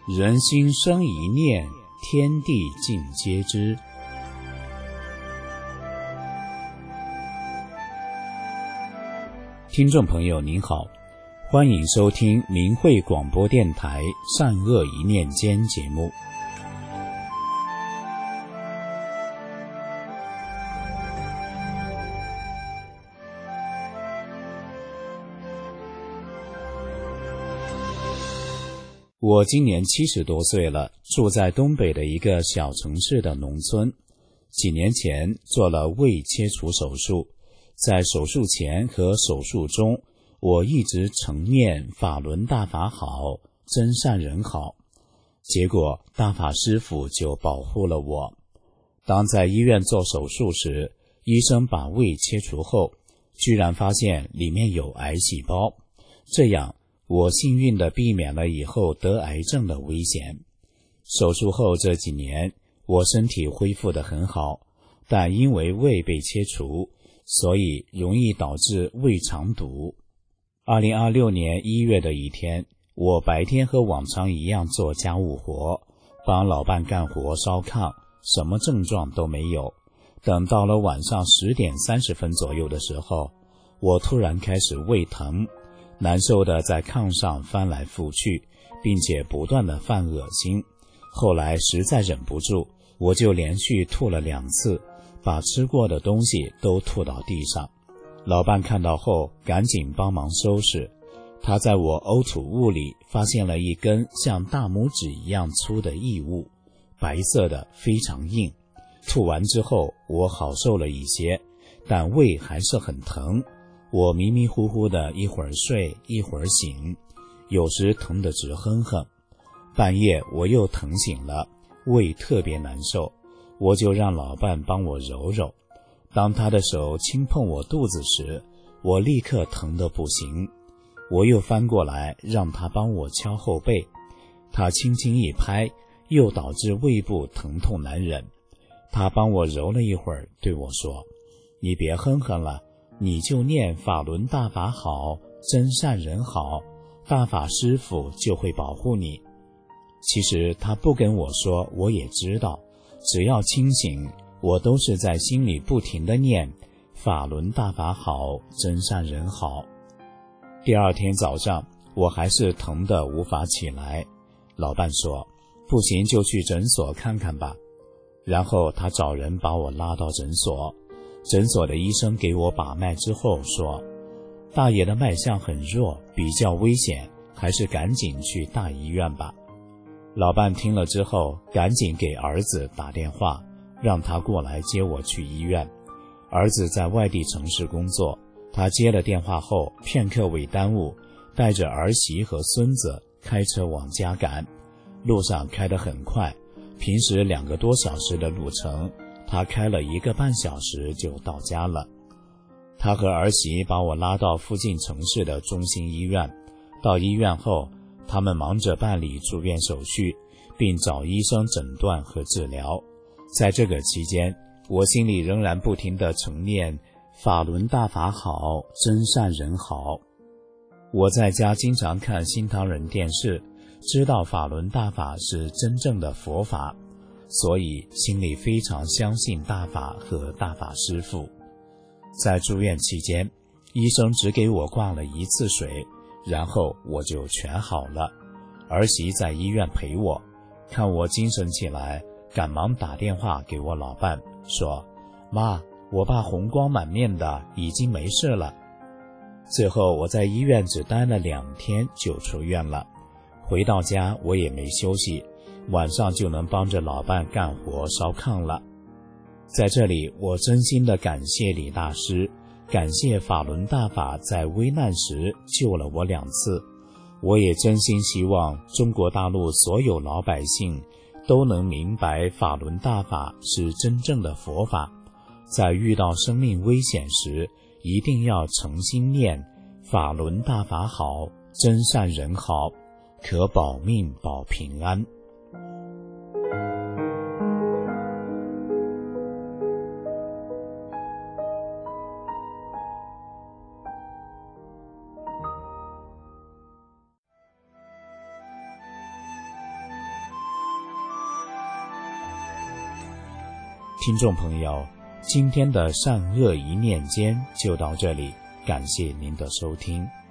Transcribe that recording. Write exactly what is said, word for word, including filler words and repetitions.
人心生一念，天地尽皆知。听众朋友您好，欢迎收听明慧广播电台善恶一念间节目。我今年七十多岁了，住在东北的一个小城市的农村。几年前做了胃切除手术，在手术前和手术中，我一直承念法轮大法好，真善人好。结果大法师父就保护了我。当在医院做手术时，医生把胃切除后，居然发现里面有癌细胞，这样我幸运地避免了以后得癌症的危险。手术后这几年，我身体恢复得很好，但因为胃被切除，所以容易导致胃肠堵。二零二六年一月的一天，我白天和往常一样做家务活，帮老伴干活烧炕，什么症状都没有。等到了晚上十点三十分左右的时候，我突然开始胃疼，难受的在炕上翻来覆去，并且不断的犯恶心。后来实在忍不住，我就连续吐了两次，把吃过的东西都吐到地上。老伴看到后赶紧帮忙收拾，他在我呕吐物里发现了一根像大拇指一样粗的异物，白色的，非常硬。吐完之后我好受了一些，但胃还是很疼。我迷迷糊糊的，一会儿睡一会儿醒，有时疼得直哼哼。半夜我又疼醒了，胃特别难受，我就让老伴帮我揉揉。当他的手轻碰我肚子时，我立刻疼得不行。我又翻过来让他帮我敲后背，他轻轻一拍，又导致胃部疼痛难忍。他帮我揉了一会儿，对我说：“你别哼哼了，你就念法轮大法好，真善人好，大法师父就会保护你。”其实他不跟我说，我也知道，只要清醒，我都是在心里不停地念法轮大法好，真善人好。第二天早上，我还是疼得无法起来。老伴说：“不行就去诊所看看吧。”然后他找人把我拉到诊所。诊所的医生给我把脉之后说：“大爷的脉象很弱，比较危险，还是赶紧去大医院吧。”老伴听了之后，赶紧给儿子打电话，让他过来接我去医院。儿子在外地城市工作，他接了电话后，片刻未耽误，带着儿媳和孙子开车往家赶。路上开得很快，平时两个多小时的路程，他开了一个半小时就到家了。他和儿媳把我拉到附近城市的中心医院。到医院后，他们忙着办理住院手续，并找医生诊断和治疗。在这个期间，我心里仍然不停地承念法轮大法好，真善人好。我在家经常看新唐人电视，知道法轮大法是真正的佛法，所以心里非常相信大法和大法师父。在住院期间，医生只给我挂了一次水，然后我就全好了。儿媳在医院陪我，看我精神起来，赶忙打电话给我老伴，说：“妈，我爸红光满面的，已经没事了。”最后我在医院只待了两天就出院了。回到家我也没休息，晚上就能帮着老伴干活烧炕了。在这里，我真心的感谢李大师，感谢法轮大法在危难时救了我两次。我也真心希望中国大陆所有老百姓都能明白法轮大法是真正的佛法，在遇到生命危险时，一定要诚心念法轮大法好，真善人好，可保命保平安。 听众朋友，今天的善恶一念间就到这里，感谢您的收听。